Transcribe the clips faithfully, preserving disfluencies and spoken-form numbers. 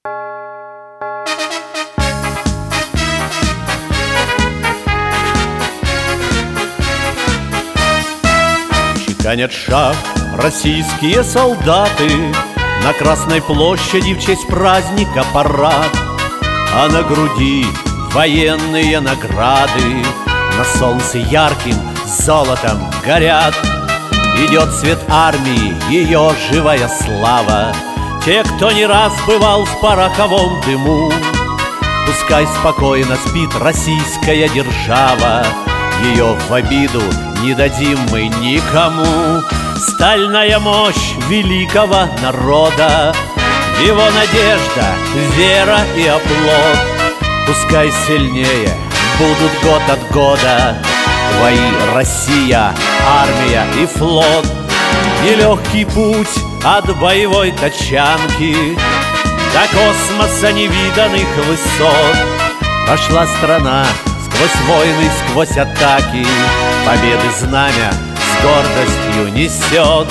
Чеканят шаг российские солдаты, на Красной площади в честь праздника парад, а на груди военные награды на солнце ярким золотом горят. Идет цвет армии, ее живая слава. Те, кто не раз бывал в пороховом дыму, пускай спокойно спит российская держава. Ее в обиду не дадим мы никому. Стальная мощь великого народа, его надежда, вера и оплот. Пускай сильнее будут год от года твои Россия, армия и флот. Нелегкий путь от боевой тачанки до космоса невиданных высот. Прошла страна сквозь войны, сквозь атаки, победы знамя с гордостью несет.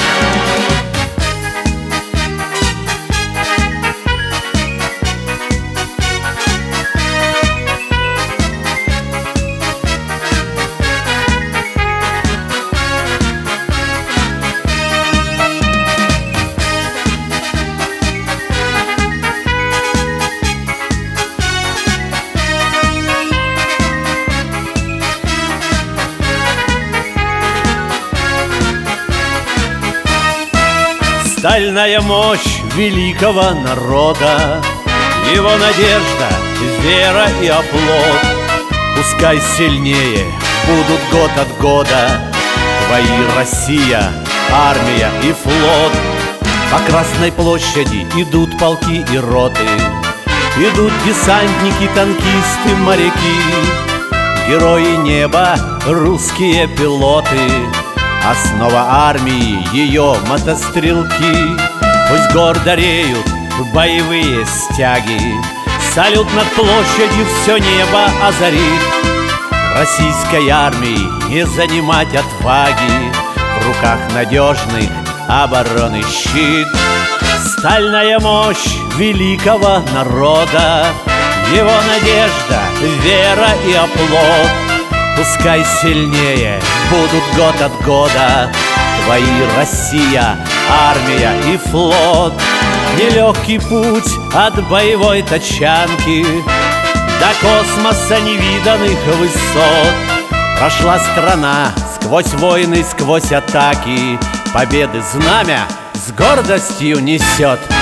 Стальная мощь великого народа, его надежда, вера и оплот. Пускай сильнее будут год от года твои Россия, армия и флот. По Красной площади идут полки и роты, идут десантники, танкисты, моряки, герои неба, русские пилоты, основа армии, ее мотострелки. Пусть гордо реют боевые стяги, салют над площадью все небо озарит. Российской армии не занимать отваги, в руках надежный обороны щит. Стальная мощь великого народа, его надежда, вера и оплот. Пускай сильнее будут год от года твои Россия, армия и флот. Нелегкий путь от боевой тачанки до космоса невиданных высот. Прошла страна сквозь войны, сквозь атаки, победы знамя с гордостью несет.